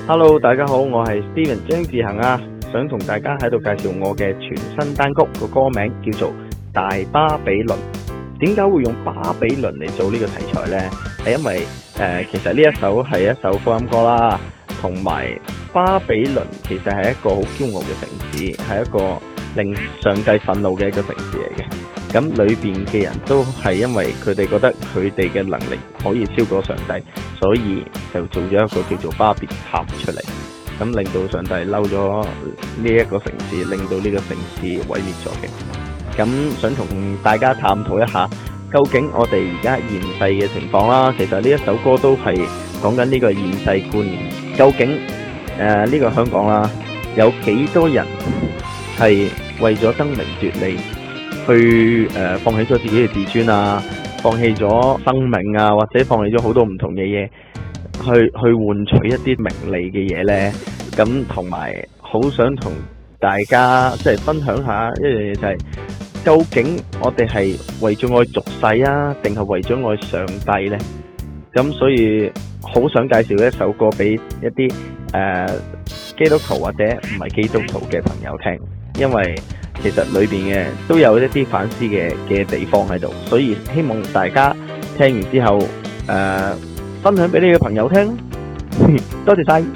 Hello， 大家好，我係 Steven 張志恒啊，想同大家喺度介紹我嘅全新單曲，個歌名叫做《大巴比倫》。點解會用巴比倫嚟做呢個題材呢？係因為其實呢一首係一首福音歌啦，同埋巴比倫其實係一個好驕傲嘅城市，係一個令上帝憤怒嘅一個城市嚟嘅。咁裏邊嘅人都係因為佢哋覺得佢哋嘅能力可以超過上帝，所以就做咗一個叫做巴別塔出嚟，咁令到上帝嬲咗呢一個城市，令到呢個城市毀滅咗嘅。咁想同大家探討一下，究竟我哋而家現世嘅情況啦，其實呢一首歌都係講緊呢個現世觀念。究竟呢個香港啦，有幾多人係為咗爭名奪利，去放棄咗自己嘅自尊啊，放棄咗生命啊，或者放棄咗好多唔同嘅嘢，去換取一啲名利嘅嘢呢？咁同埋好想同大家即係分享下一樣嘢，就係究竟我哋係為咗愛俗世啊，定係為咗愛上帝呢？咁所以好想介紹一首歌俾一啲基督徒或者唔係基督徒嘅朋友聽，因為其實裏邊嘅都有一啲反思嘅地方喺度，所以希望大家聽完之後分享俾你嘅朋友聽。多謝晒。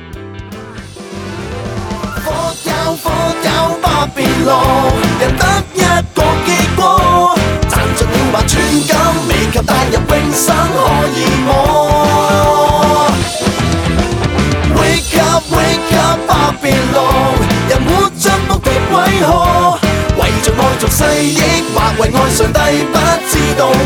巴比倫人得一個結果，賺盡了萬全金，未及帶入永生荷爾蒙。Wake up， 巴比倫人活着目的為何？為着愛俗世抑或為愛上帝，不知道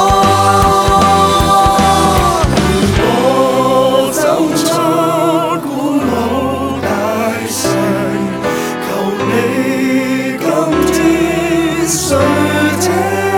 我走出古老大城，求你今天垂聽。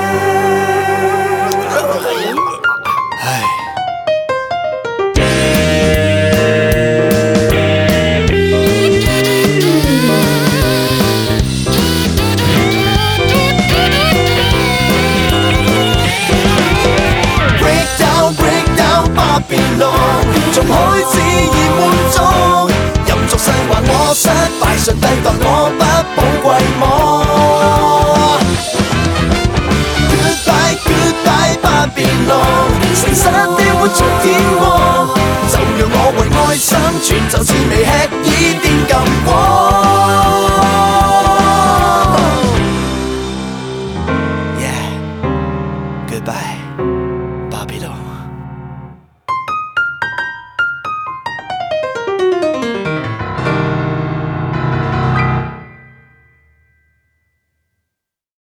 從開始已滿足，任俗世還我失敗，上帝待我不寶貴麼 ？Goodbye， 巴比倫，誠實地活出天國，就讓我為愛生存，就似未吃已